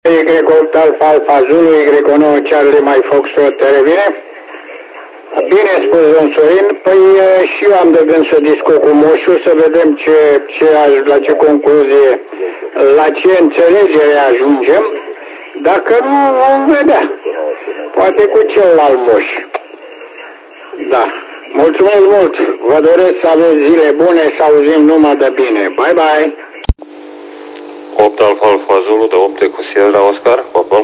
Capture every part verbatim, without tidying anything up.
Y opt Alfa Alfa Zulu, Y nouă Charlie mai Foxtrot, te revine? Bine spus, domn Sorin. Păi și eu am de gând să discut cu moșul, să vedem ce, ce, la ce concluzie, la ce înțelegere ajungem. Dacă nu, vom vedea. Poate cu celălalt moș. Da. Mulțumesc mult. Vă doresc să aveți zile bune, să auzim numai de bine. Bye, bye. opt Alfa Alfa Zulu de opt cu Sierra Oscar, Popol.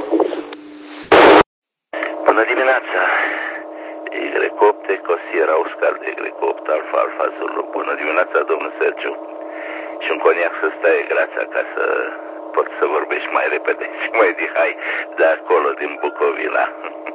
Bună dimineața. Y opt cu Sierra Oscar de Y opt Alfa Alfa Zulu. Bună dimineața, domnul Sergiu. Și un coniac să stai grața ca să pot să vorbești mai repede și mai dihai de acolo, din Bucovina.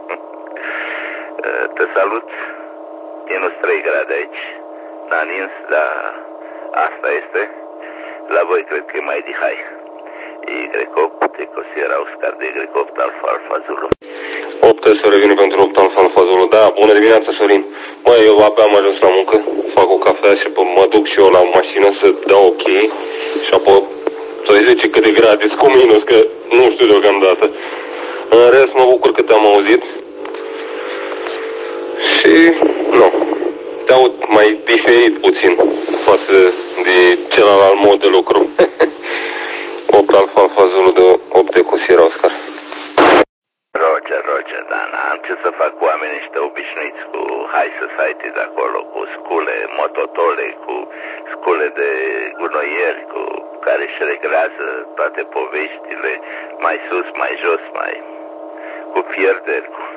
Te salut. Minus trei grade aici. N-a nins, dar asta este. La voi cred că e mai dihai. Y opt cu Sierra Oscar de Y opt Alfa Alfa Zulu. opt să revine pentru opt Alfa Alfa Zulu. Da, bună dimineața, Sorin. Măi, eu abia am ajuns la muncă, fac o cafea și mă duc și eu la mașină să dau ok și apoi să zice cât de grade cu minus, că nu știu deocamdată. În rest, mă bucur că te-am auzit și, nu, te aud mai diferit puțin față de celălalt mod de lucru. opt Alfa Alfa Zulu de opt cu Sierra Oscar. Roger, Roger, da, n-am ce să fac cu oamenii ăștia obișnuiți cu high society de acolo, cu scule, mototole, cu scule de gunoieri, cu care își regrează toate poveștile, mai sus, mai jos, mai cu pierderi, cu...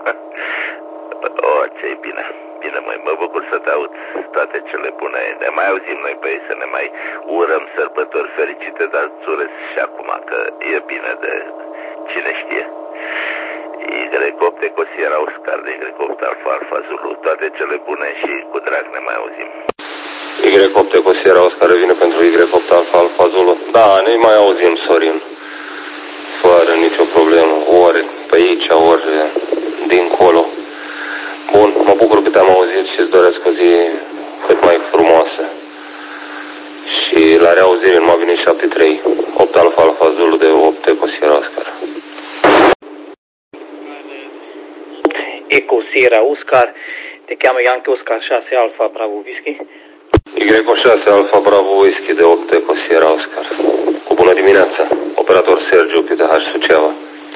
oh, ce bine, bine, măi, mă bucur să te aud toate cele bune, ne mai auzim noi pe ei, să ne mai urăm sărbători fericite, dar îți urez și acum că e bine de cine știe. Y opt cu Sierra Oscar de Y opt Alfa Alfa Zulu, toate cele bune și cu drag ne mai auzim. Y opt cu Sierra Oscar revine pentru Y opt Alfa Alfa Zulu. Da, ne mai auzim, Sorin. Fără nicio problemă, ori pe aici, ori dincolo. Bun, mă bucur că te-am auzit și îți doresc o zi cât mai frumoasă. Și la reauzire în Mavini șapte trei, opt Alfa Alfa Zulu de opt cu Sierra Oscar. Eco Sierra Oscar, te cheamă Yankee Oscar șase Alfa Bravo Whisky. Y șase Alfa Bravo Whisky de opt cu Sierra Oscar. Cu bună dimineața, operator Sergiu P T H Suceava.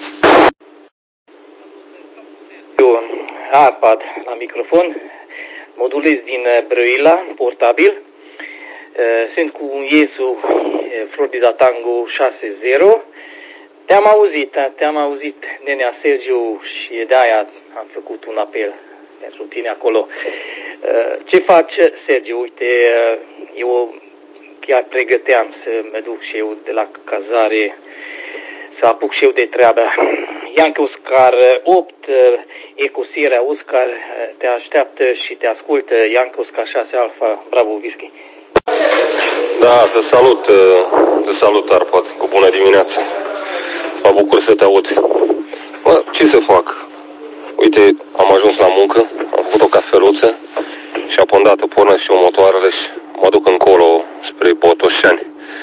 Eu, Arpad la microfon, modulez din Brăila, portabil. Sunt cu un Iesu Florida Tango șase zero. Te-am auzit, te-am auzit, nenea Sergiu, și de-aia am făcut un apel pentru tine acolo. Ce faci, Sergiu? Uite, eu chiar pregăteam să mă duc și eu de la cazare, să apuc și eu de treabă. Yankee Oscar opt, Eco Sierra Oscar, te așteaptă și te ascultă. Yankee Oscar șase Alfa, Bravo Whisky. Da, te salut, te salut, Arpad, cu bună dimineața. Mă bucur să te aud. Bă, ce să fac? Uite, am ajuns la muncă, am făcut o cafeluță și apoi îndată pornesc și eu motoarele și mă duc încolo spre Botoșani.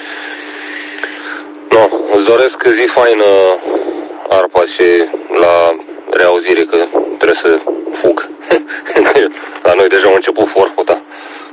No, îți doresc zi faină, Arpa, și la reauzire, că trebuie să fug. La noi deja a început forfota.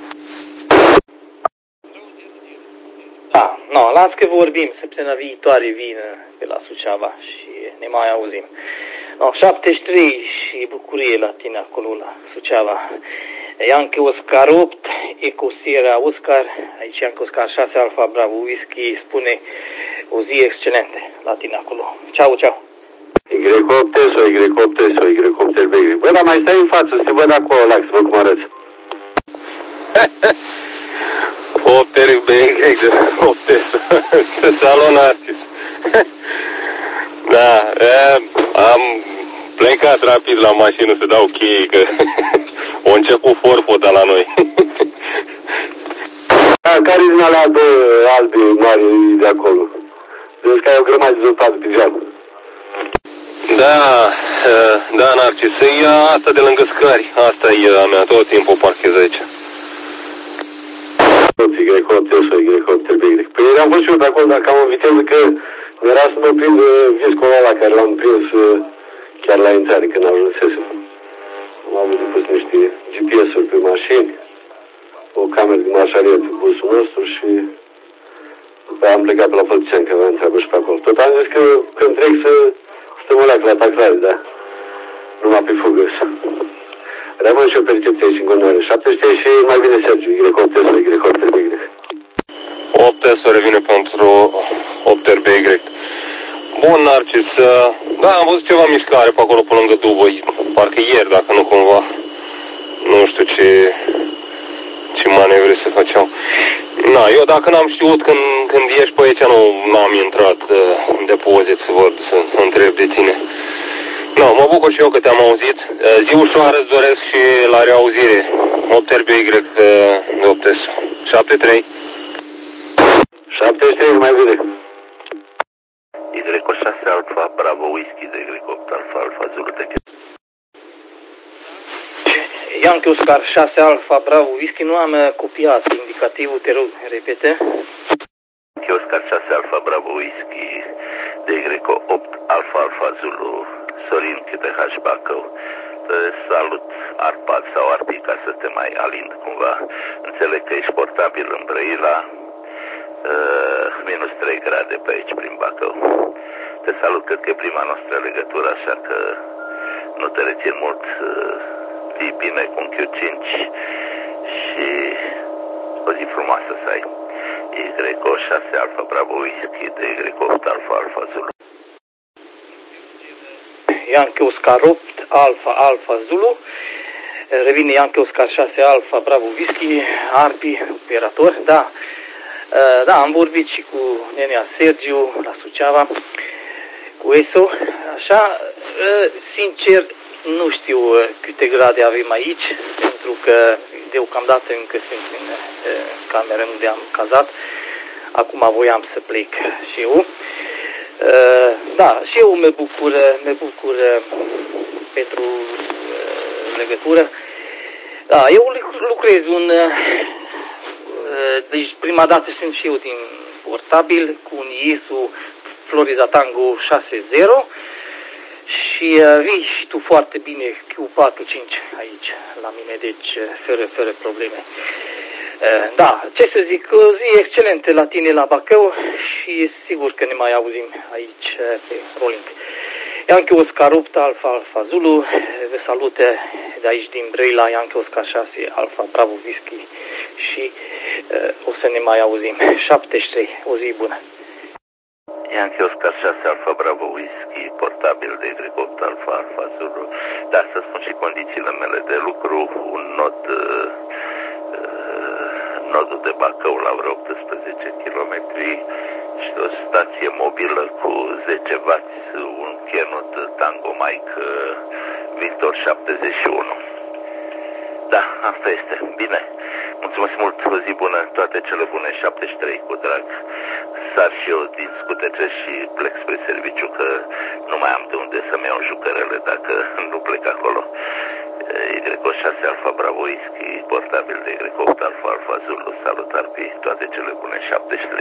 Da, no, las că vorbim, săptămâna viitoare vin pe la Suceava și ne mai auzim. No, șaptezeci și trei și bucurie la tine acolo la Suceava. Yankee Oscar opt, Eco Sierra Oscar, aici Yankee Oscar șase Alfa Bravo Whisky, spune o zi excelentă la tine acolo. Ceau, ceau. Y opt sau Y opt sau Y opt baby. Bă, dar mai stai în față, să te văd acolo, Lax, văd cum arăți. opt B Y, opt să salon artist. Da, am plecat rapid la mașină să dau cheii, că a început forfota la noi. Da, care din alea două albe mari de acolo? Deci că ai o grămadă de rezultate pe geam. Da, da, Narcis, e asta de lângă scări, asta e a mea, tot timpul parchez aici. Toți Y opt sau Y opt baby. Păi eram fost și eu pe acolo, dacă am o viteză că Era să mă prind viscul ăla care l-am prins chiar la intrare când ajunsesem. Am avut depus niște G P S-uri pe mașini, o cameră de marșalier pe busul nostru și după aia am plecat pe la Fălticean, că aveam treabă și pe acolo. Tot am zis că când trec să stăm alea la tacrare, da? Numai pe fugă. Rămân și o percepție aici în continuare. șaptezeci și trei și mai bine Sergiu, Y opt S, Y opt R B Y. opt S revine pentru opt R B Y. Bun, Narcis. Da, am văzut ceva mișcare pe acolo, pe lângă Dubăi. Parcă ieri, dacă nu cumva. Nu știu ce, ce manevre se făceau. Na, eu dacă n-am știut când, când ești pe aici, nu n-am intrat în depozit să văd, să întreb de tine. No, mă bucur și eu că te-am auzit. Zi ușoară îți doresc și la reauzire. opt R B Y de opt S. șapte trei. șaptezeci și trei, mai bine. Y șase Alfa Bravo Whisky de Y opt Alfa Alfa Zulu de Yankee Oscar șase Alfa Bravo Whisky, nu am copiat indicativul, te rog, repete. Yankee Oscar șase Alfa Bravo Whisky de Y opt Alfa Alfa Zulu, Sorin K T H Bacău. Salut, Arpad sau Arpi, ca să te mai alind cumva. Înțeleg că ești portabil în Brăila, uh, minus trei grade pe aici prin Bacău. Te salut, cred că e prima noastră legătură, așa că nu te rețin mult. Uh, fii bine cu un Q cinci și o zi frumoasă să ai. Y șase Alfa Bravo Whisky de Y opt Alfa Alfa Zulu. Yankee Oscar opt Alfa Alfa Zulu. Revine Yankee Oscar șase Alfa Bravo Whisky, Arpi, operator, da. Da, am vorbit și cu nenea Sergiu la Suceava, cu E S O, așa, sincer, nu știu câte grade avem aici, pentru că deocamdată încă sunt în cameră unde am cazat, acum voiam să plec și eu. Da, și eu mă bucur, mă bucur pentru legătură. Da, eu lucrez un... Deci prima dată sunt și eu din portabil cu un Iesu Florida Tango șase zero și vii și tu foarte bine Q patru cinci aici la mine, deci fără, fără probleme. Da, ce să zic, o zi excelentă la tine la Bacău și sigur că ne mai auzim aici pe Rolling. Yankee Oscar opt Alfa Alfa Zulu, vă salute de aici din Brăila, Yankee Oscar șase Alfa Bravo Whisky și uh, o să ne mai auzim. șaptezeci și trei, o zi bună. Yankee Oscar șase Alfa Bravo Whisky, portabil de Y opt Alfa Alfa Zulu. Da, să spun și condițiile mele de lucru, un nod, uh, nodul de Bacău la vreo optsprezece kilometri și o stație mobilă cu zece wați, un Kenwood Tango Mike Victor șaptezeci și unu. Da, asta este. Bine. Mulțumesc mult, o zi bună, toate cele bune, șaptezeci și trei cu drag. Sar și eu din scutece și plec spre serviciu, că nu mai am de unde să-mi iau jucărele dacă nu plec acolo. Y șase Alfa Bravo Whisky, portabil de Y opt Alfa Alfa Zulu, salut Arpi, toate cele bune, șaptezeci și trei.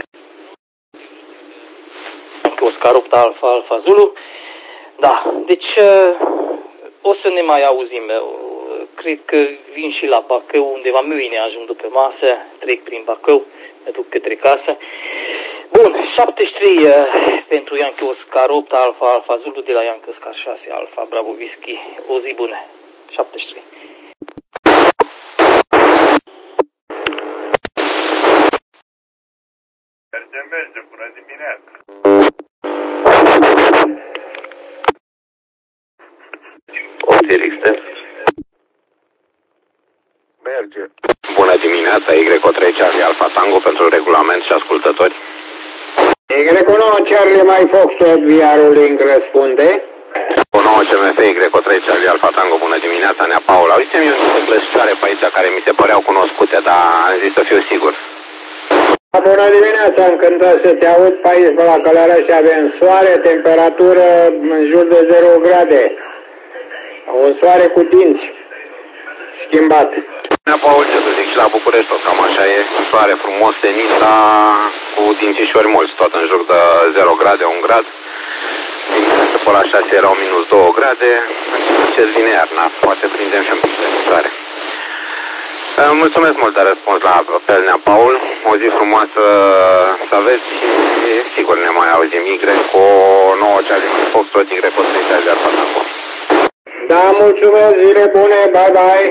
Oscar opt Alfa Alfa Zulu. Da, deci o să ne mai auzim. Cred că vin și la Bacău, undeva mâine ajung după masă, trec prin Bacău, mă duc către casă. Bun, șaptezeci și trei pentru Yankee Oscar opt Alfa Alfa Zulu de la Yankee Oscar șase Alfa Bravo Whisky. O zi bună. șaptezeci și trei. Merge, merge, bună dimineața. Optirixte. Merge. Bună dimineața, Y trei Charlie Alfa Tango pentru regulament și ascultători. Y nouă Charlie mai Foxtrot via Rolling răspunde. O nouă C M F Y trei Charlie Alfa Tango, bună dimineața, Nea Paula. Uite-mi eu niște clăscioare pe aici care mi se păreau cunoscute, dar am zis să fiu sigur. Bună dimineața, încântat să te aud pe aici, pe la Călăraș, avem soare, temperatură în jur de zero grade. Un soare cu dinți schimbat. Paul, ce să zic, și la București tot cam așa e, soare frumos, senin, dar cu dințișori mulți, tot în jur de zero grade, un grad. Dimineața pe la șase erau minus două grade, ce vine iarna, poate prindem și un pic de soare. Mulțumesc mult de răspuns la apel, Nea Paul, o zi frumoasă să aveți și sigur ne mai auzim. Y cu nouă Charlie Foxtrot, Y cu trei Charlie Alfa Tango. Da, mulțumesc, zile bune, bye bye.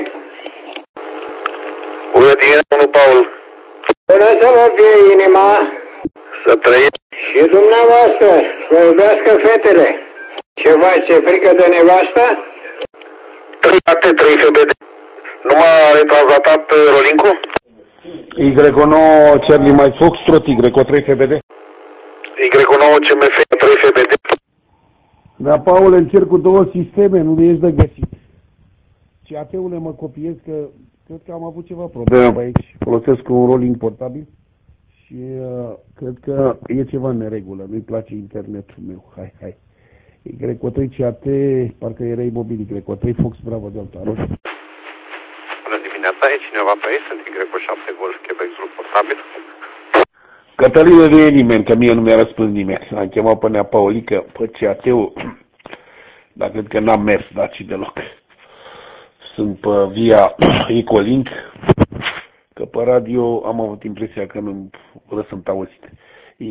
Bună dimineața, domnul Paul. Bună să vă fie inima. Să trăiți. Și dumneavoastră, să iubească fetele. Ceva ce frică de nevastă? trei A T, trei F B D. Nu m-a retranslatat Rolincu? Y nouă Charlie Mike Foxtrot, Y trei F B D. Y nouă C M F, trei F B D. Da, Paul, încerc cu două sisteme, nu ești de găsit. C A T-urile mă copiez că cred că am avut ceva probleme pe aici. Folosesc un rolling portabil și uh, cred că e ceva în neregulă. Nu-i place internetul meu. Hai, hai. Y trei C A T, parcă era imobil. Y trei Fox Bravo Delta Roșu. Bună dimineața, e cineva pe aici? Sunt Y șapte Golf Quebec Zulu portabil. Cătălină, nu e nimeni, că mie nu mi-a răspuns nimeni. Am chemat pe Nea Paulică, pe C A T-ul, dar cred că n-am mers, dat și deloc. Sunt pe via Ecolink, că pe radio am avut impresia că nu sunt auzit. Y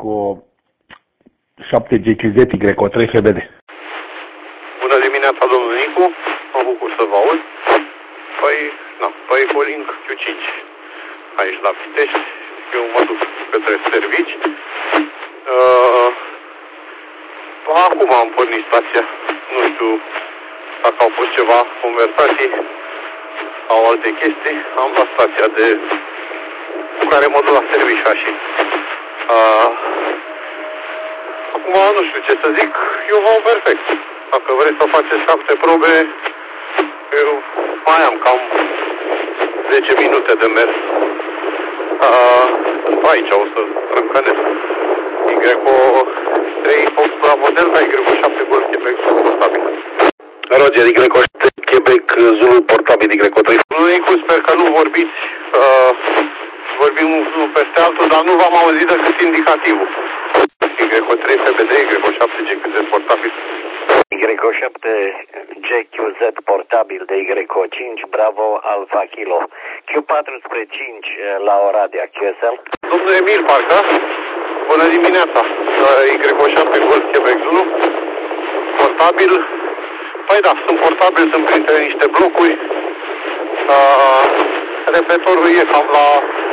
șapte G Q Z, Y trei F B D. Bună dimineața, domnul Nicu, mă bucur să vă aud. Păi, na, pe Ecolink Q cinci, aici la Pitești, eu mă duc către servici. Uh, acum am pornit stația, nu știu dacă au fost ceva conversații sau alte chestii, am luat stația de cu care mă duc la serviciu și uh, acum nu știu ce să zic, eu vă perfect. Dacă vreți să faceți șapte probe, eu mai am cam zece minute de mers. Uh, sunt aici, o să trâncănesc. Y trei Fox Bravo Delta, Y șapte Golf Quebec Zulu portabil. Roger, Y șapte Quebec Zulu portabil, Y trei. Domnul Nicu, sper că nu vorbiți, uh, vorbim unul peste altul, dar nu v-am auzit decât indicativul. Y trei F B D, Y șapte G Q Z portabil. Y șapte G Q Z portabil de Y cinci Bravo Alfa Kilo. Q patru spre cinci la Oradea, Q S L. Domnul Emil, parcă? Bună dimineața. Y șapte Golf Quebec Zulu portabil. Păi da, sunt portabil, sunt printre niște blocuri. Uh, repetorul e cam la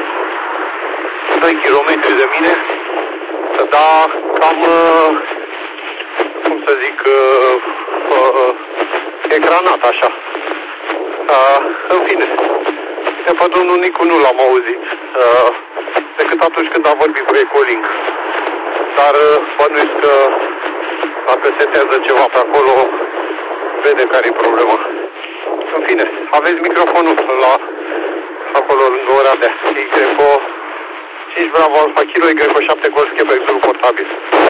doi kilometri de mine. Da, cam, uh, cum să zic, uh, uh, ecranat așa. Uh, în fine, de pe domnul Nicu nu l-am auzit, uh, decât atunci când a vorbit cu Ecolink. Dar uh, bănuiesc că dacă setează ceva pe acolo, vede care e problema. În fine, aveți microfonul la acolo lângă Oradea. Y cinci Bravo Alfa Kilo, Y șapte Golf Quebec Zulu portabil.